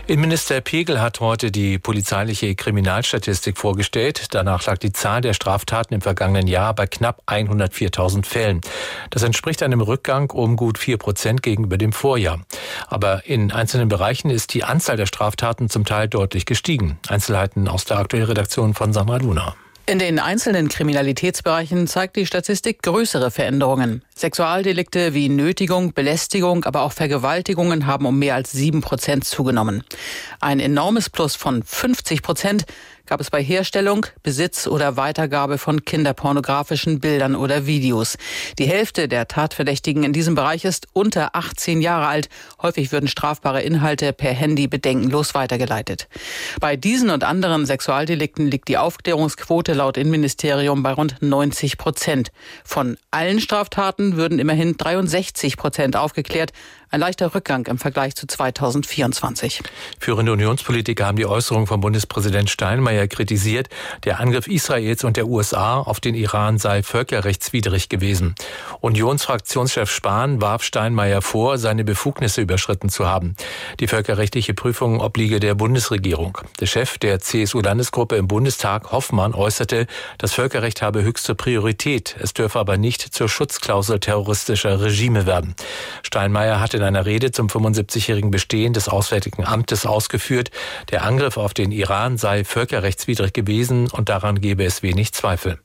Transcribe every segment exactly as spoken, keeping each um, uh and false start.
Innenminister Pegel hat heute die polizeiliche Kriminalstatistik vorgestellt. Danach lag die Zahl der Straftaten im vergangenen Jahr bei knapp hundertviertausend Fällen. Das entspricht einem Rückgang um gut vier Prozent gegenüber dem Vorjahr. Aber in einzelnen Bereichen ist die Anzahl der Straftaten zum Teil deutlich gestiegen. Einzelheiten aus der aktuellen Redaktion von Sandra Luna. In den einzelnen Kriminalitätsbereichen zeigt die Statistik größere Veränderungen. Sexualdelikte wie Nötigung, Belästigung, aber auch Vergewaltigungen haben um mehr als sieben Prozent zugenommen. Ein enormes Plus von fünfzig Prozent gab es bei Herstellung, Besitz oder Weitergabe von kinderpornografischen Bildern oder Videos. Die Hälfte der Tatverdächtigen in diesem Bereich ist unter achtzehn Jahre alt. Häufig würden strafbare Inhalte per Handy bedenkenlos weitergeleitet. Bei diesen und anderen Sexualdelikten liegt die Aufklärungsquote laut Innenministerium bei rund neunzig Prozent. Von allen Straftaten würden immerhin dreiundsechzig Prozent aufgeklärt. Ein leichter Rückgang im Vergleich zu zweitausendvierundzwanzig. Führende Unionspolitiker haben die Äußerung von Bundespräsident Steinmeier kritisiert. Der Angriff Israels und der U S A auf den Iran sei völkerrechtswidrig gewesen. Unionsfraktionschef Spahn warf Steinmeier vor, seine Befugnisse überschritten zu haben. Die völkerrechtliche Prüfung obliege der Bundesregierung. Der Chef der C S U-Landesgruppe im Bundestag, Hoffmann, äußerte, das Völkerrecht habe höchste Priorität. Es dürfe aber nicht zur Schutzklausel terroristischer Regime werden. Steinmeier hatte in einer Rede zum fünfundsiebzigjährigen Bestehen des Auswärtigen Amtes ausgeführt, der Angriff auf den Iran sei völkerrechtswidrig gewesen und daran gebe es wenig Zweifel.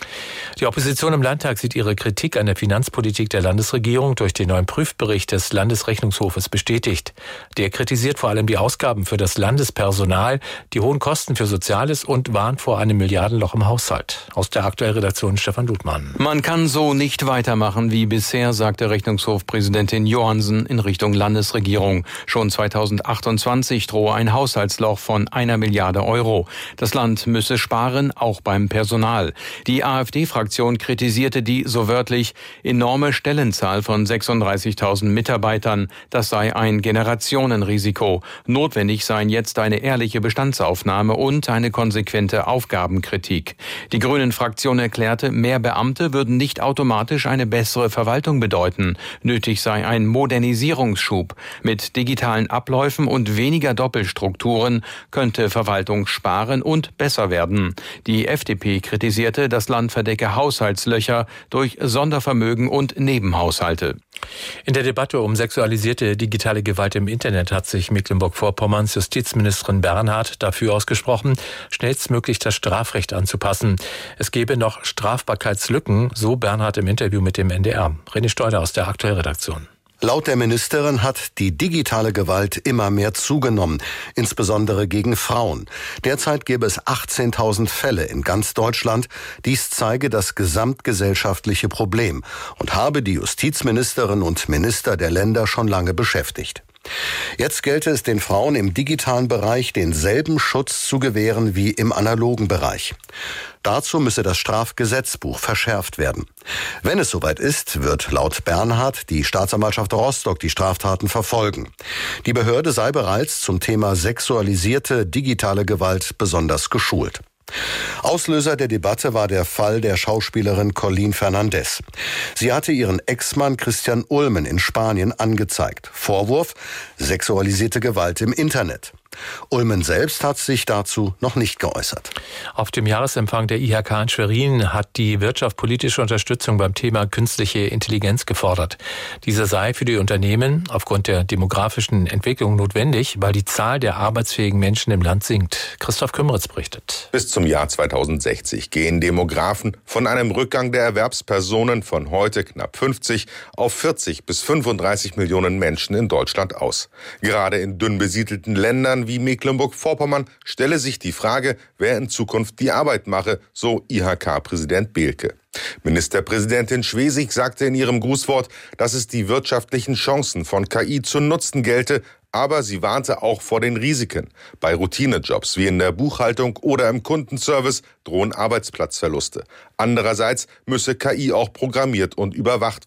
Die Opposition im Landtag sieht ihre Kritik an der Finanzpolitik der Landesregierung durch den neuen Prüfbericht des Landesrechnungshofes bestätigt. Der kritisiert vor allem die Ausgaben für das Landespersonal, die hohen Kosten für Soziales und warnt vor einem Milliardenloch im Haushalt. Aus der aktuellen Redaktion Stefan Ludmann. Man kann so nicht weitermachen wie bisher, sagte Rechnungshofpräsidentin Johansen in Richtung Landesregierung. Schon zweitausendachtundzwanzig drohe ein Haushaltsloch von einer Milliarde Euro. Das Land müsse sparen, auch beim Personal. Die AfD-Fraktion kritisierte die, so wörtlich, enorme Stellenzahl von sechsunddreißigtausend Mitarbeitern. Das sei ein Generationenrisiko. Notwendig seien jetzt eine ehrliche Bestandsaufnahme und eine konsequente Aufgabenkritik. Die Grünen-Fraktion erklärte, mehr Beamte würden nicht automatisch eine bessere Verwaltung bedeuten. Nötig sei ein Modernisierungsschub. Mit digitalen Abläufen und weniger Doppelstrukturen könnte Verwaltung sparen und besser werden. Die F D P kritisierte, das Land verdecke Haushaltslöcher durch Sondervermögen und Nebenhaushalte. In der Debatte um sexualisierte digitale Gewalt im Internet hat sich Mecklenburg-Vorpommerns Justizministerin Bernhardt dafür ausgesprochen, schnellstmöglich das Strafrecht anzupassen. Es gebe noch Strafbarkeitslücken, so Bernhardt im Interview mit dem N D R. René Steuder aus der aktuellen Redaktion. Laut der Ministerin hat die digitale Gewalt immer mehr zugenommen, insbesondere gegen Frauen. Derzeit gäbe es achtzehntausend Fälle in ganz Deutschland. Dies zeige das gesamtgesellschaftliche Problem und habe die Justizministerin und Minister der Länder schon lange beschäftigt. Jetzt gelte es den Frauen im digitalen Bereich denselben Schutz zu gewähren wie im analogen Bereich. Dazu müsse das Strafgesetzbuch verschärft werden. Wenn es soweit ist, wird laut Bernhardt die Staatsanwaltschaft Rostock die Straftaten verfolgen. Die Behörde sei bereits zum Thema sexualisierte digitale Gewalt besonders geschult. Auslöser der Debatte war der Fall der Schauspielerin Colleen Fernandez. Sie hatte ihren Ex-Mann Christian Ulmen in Spanien angezeigt. Vorwurf: sexualisierte Gewalt im Internet. Ulmen selbst hat sich dazu noch nicht geäußert. Auf dem Jahresempfang der I H K in Schwerin hat die Wirtschaft politische Unterstützung beim Thema künstliche Intelligenz gefordert. Diese sei für die Unternehmen aufgrund der demografischen Entwicklung notwendig, weil die Zahl der arbeitsfähigen Menschen im Land sinkt. Christoph Kümmeritz berichtet. Bis zum Jahr zweitausendsechzig gehen Demografen von einem Rückgang der Erwerbspersonen von heute knapp fünfzig auf vierzig bis fünfunddreißig Millionen Menschen in Deutschland aus. Gerade in dünn besiedelten Ländern wie Mecklenburg-Vorpommern stelle sich die Frage, wer in Zukunft die Arbeit mache, so I H K-Präsident Behlke. Ministerpräsidentin Schwesig sagte in ihrem Grußwort, dass es die wirtschaftlichen Chancen von K I zu nutzen gelte, aber sie warnte auch vor den Risiken. Bei Routinejobs wie in der Buchhaltung oder im Kundenservice drohen Arbeitsplatzverluste. Andererseits müsse K I auch programmiert und überwacht werden.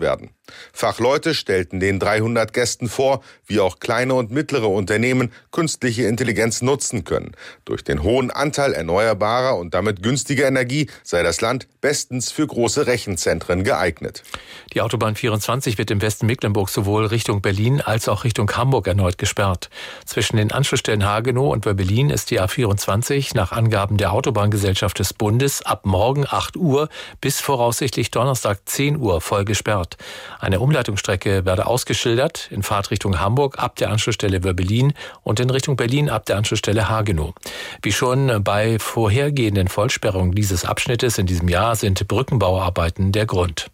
Fachleute stellten den dreihundert Gästen vor, wie auch kleine und mittlere Unternehmen künstliche Intelligenz nutzen können. Durch den hohen Anteil erneuerbarer und damit günstiger Energie sei das Land bestens für große Rechenzentren geeignet. Die Autobahn vierundzwanzig wird im Westen Mecklenburgs sowohl Richtung Berlin als auch Richtung Hamburg erneut gesperrt. Zwischen den Anschlussstellen Hagenow und Wöbbelin ist die A vierundzwanzig nach Angaben der Autobahngesellschaft des Bundes ab morgen acht Uhr bis voraussichtlich Donnerstag zehn Uhr voll gesperrt. Eine Umleitungsstrecke werde ausgeschildert, in Fahrtrichtung Hamburg ab der Anschlussstelle Wöbbelin und in Richtung Berlin ab der Anschlussstelle Hagenow. Wie schon bei vorhergehenden Vollsperrungen dieses Abschnittes in diesem Jahr sind Brückenbauarbeiten der Grund.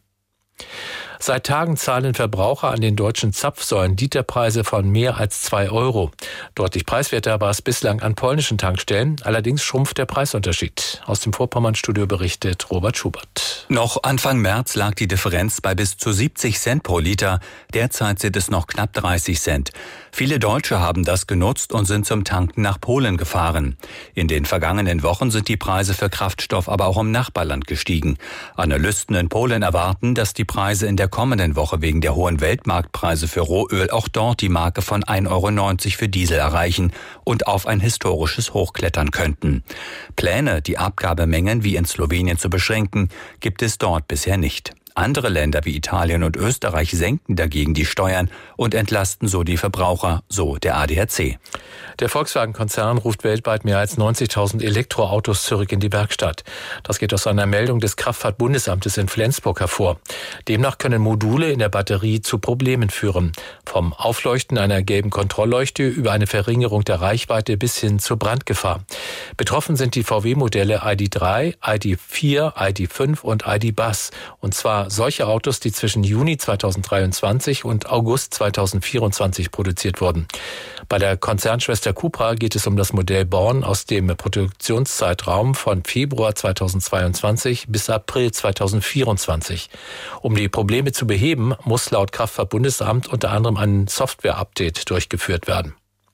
Seit Tagen zahlen Verbraucher an den deutschen Zapfsäulen Literpreise von mehr als zwei Euro. Deutlich preiswerter war es bislang an polnischen Tankstellen. Allerdings schrumpft der Preisunterschied. Aus dem Vorpommernstudio berichtet Robert Schubert. Noch Anfang März lag die Differenz bei bis zu siebzig Cent pro Liter. Derzeit sind es noch knapp dreißig Cent. Viele Deutsche haben das genutzt und sind zum Tanken nach Polen gefahren. In den vergangenen Wochen sind die Preise für Kraftstoff aber auch im Nachbarland gestiegen. Analysten in Polen erwarten, dass die Preise in der kommenden Woche wegen der hohen Weltmarktpreise für Rohöl auch dort die Marke von ein Euro neunzig für Diesel erreichen und auf ein historisches Hoch klettern könnten. Pläne, die Abgabemengen wie in Slowenien zu beschränken, gibt es dort bisher nicht. Andere Länder wie Italien und Österreich senken dagegen die Steuern und entlasten so die Verbraucher, so der A D A C. Der Volkswagen-Konzern ruft weltweit mehr als neunzigtausend Elektroautos zurück in die Werkstatt. Das geht aus einer Meldung des Kraftfahrtbundesamtes in Flensburg hervor. Demnach können Module in der Batterie zu Problemen führen. Vom Aufleuchten einer gelben Kontrollleuchte über eine Verringerung der Reichweite bis hin zur Brandgefahr. Betroffen sind die V W-Modelle I D drei, I D vier, I D fünf und I D Bus. Und zwar solche Autos, die zwischen Juni zweitausenddreiundzwanzig und August zweitausendvierundzwanzig produziert wurden. Bei der Konzernschwester Cupra geht es um das Modell Born aus dem Produktionszeitraum von Februar zweitausendzweiundzwanzig bis April zweitausendvierundzwanzig. Um die Probleme zu beheben, muss laut Kraftfahrtbundesamt unter anderem ein Software-Update durchgeführt werden.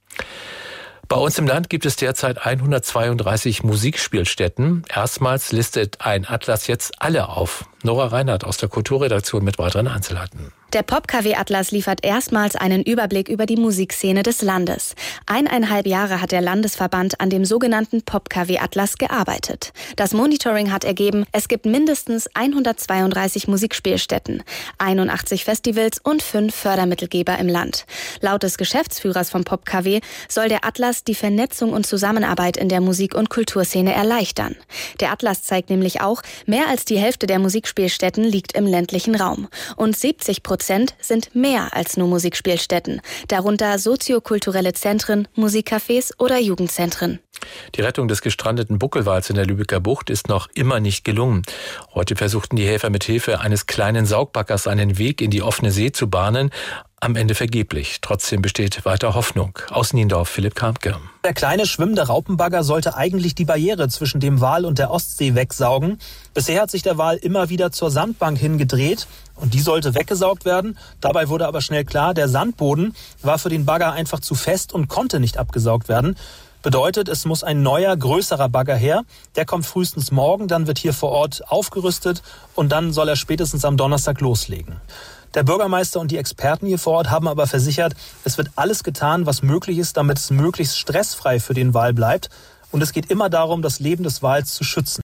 Bei uns im Land gibt es derzeit hundertzweiunddreißig Musikspielstätten. Erstmals listet ein Atlas jetzt alle auf. Nora Reinhardt aus der Kulturredaktion mit weiteren Einzelheiten. Der Pop-K W-Atlas liefert erstmals einen Überblick über die Musikszene des Landes. Eineinhalb Jahre hat der Landesverband an dem sogenannten Pop-K W-Atlas gearbeitet. Das Monitoring hat ergeben, es gibt mindestens hundertzweiunddreißig Musikspielstätten, einundachtzig Festivals und fünf Fördermittelgeber im Land. Laut des Geschäftsführers vom Pop-K W soll der Atlas die Vernetzung und Zusammenarbeit in der Musik- und Kulturszene erleichtern. Der Atlas zeigt nämlich auch, mehr als die Hälfte der Musikspielstätten liegt im ländlichen Raum. Und siebzig Prozent sind mehr als nur Musikspielstätten, darunter soziokulturelle Zentren, Musikcafés oder Jugendzentren. Die Rettung des gestrandeten Buckelwals in der Lübecker Bucht ist noch immer nicht gelungen. Heute versuchten die Helfer mit Hilfe eines kleinen Saugbaggers einen Weg in die offene See zu bahnen. Am Ende vergeblich. Trotzdem besteht weiter Hoffnung. Aus Niendorf, Philipp Karmke. Der kleine schwimmende Raupenbagger sollte eigentlich die Barriere zwischen dem Wal und der Ostsee wegsaugen. Bisher hat sich der Wal immer wieder zur Sandbank hingedreht und die sollte weggesaugt werden. Dabei wurde aber schnell klar, der Sandboden war für den Bagger einfach zu fest und konnte nicht abgesaugt werden. Bedeutet, es muss ein neuer, größerer Bagger her. Der kommt frühestens morgen, dann wird hier vor Ort aufgerüstet und dann soll er spätestens am Donnerstag loslegen. Der Bürgermeister und die Experten hier vor Ort haben aber versichert, es wird alles getan, was möglich ist, damit es möglichst stressfrei für den Wal bleibt. Und es geht immer darum, das Leben des Wals zu schützen.